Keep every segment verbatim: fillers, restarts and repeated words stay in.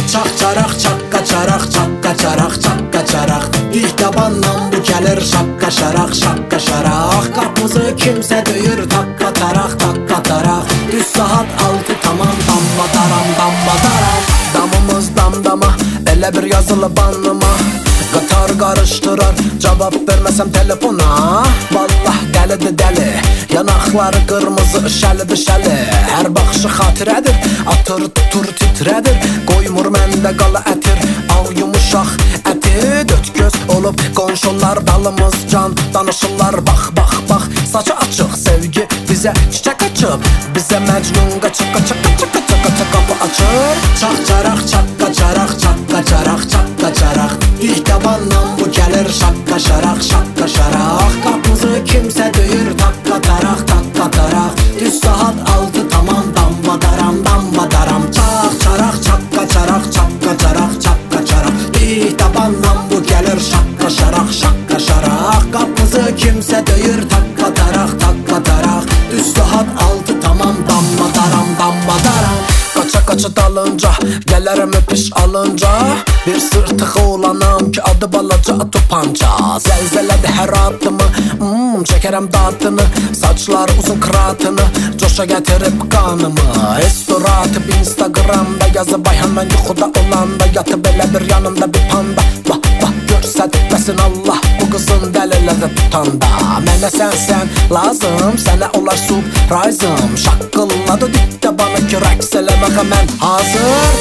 Çax çaraq, çaqqa çaraq, çaqqa çaraq, çaqqa çaraq. İlk tabandan bu gəlir şaqqa şaraq, şaqqa şaraq. Qapımızı kimsə döyür taqqa taraq, taqqa taraq. Düz saat altı tamam damma daram, damma daram. Damımız damdama, elə bir yazılı banlıma. Qatar qarışdırar, cavab verməsəm telefona. Vallah dəlidir dəli, yanaqları qırmızı şəlidir şəli. Hər baxışı xatirədir, atır tutur titrədir. Qoymur məndə qala ətir, ağ yumuşaq əti. Döt göz olub qonşular dalımız can danışırlar. Bax bax bax, saçı açıq sevgi bizə çiçək açıb. Bizə məcnun qaçıq qaçıq qaçıq qaçıq qaçıq qapı açır. Çax çaraq, çaqqa çaraq, çaqqa çaraq, çaqqa çaraq. İlk tabandan bu gəlir şaqqa şaraq, şaqqa şaraq. Qapımızı kimsə döyür taqqa taraq, taqqa taraq. Düz saat altı tamam damma daram, damma daram. Çax çaraq, çaqqa çaraq, çaqqa çaraq, çaqqa çaraq. İlk tabandan bu gəlir şaqqa şaraq, şaqqa şaraq. Qapımızı kimsə döyür taqqa taraq, taqqa taraq. Düz saat altı tamam damma daram, damma daram. Qaça qaça dalınca, gələrəm öpüş alınca. Bir sırtığı olanam ki adı balaca topanca. Zəlzələdi hər adımı, hmm, çəkərəm dadını. Saçlar uzun kratını, coşa gətirib qanımı. Restoratıb Instagramda yazıb ayhandan yuxuda olanda. Yatıb elə bir yanımda bir panda. Vah vah görsədməsin Allah bu qızın dəliləri tutanda. Mənə sənsən lazım, sənə olar surprise'ım. Şaqqılladı dikdə bana ki rəqs eləməqə mən hazır.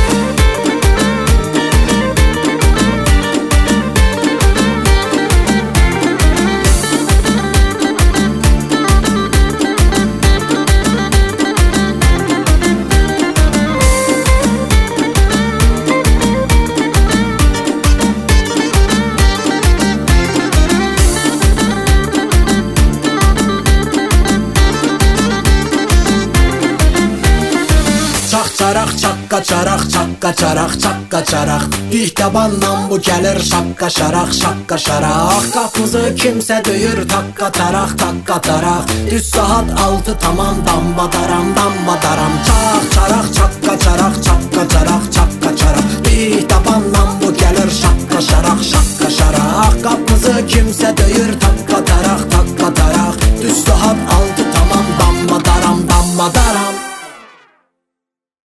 Çaraq, çaqqa çaraq, çaqqa çaraq, çaqqa çaraq. İlk tabandan bu gəlir şaqqa şaraq, şaqqa şaraq. Qapımızı kimsə döyür taqqa taraq, taqqa taraq. Düz saat altı tamam damma daram, damma daram. Çax çaraq, çaqqa çaraq, çaqqa çaraq, çaqqa çaraq. İlk tabandan bu gəlir şaqqa şaraq, şaqqa.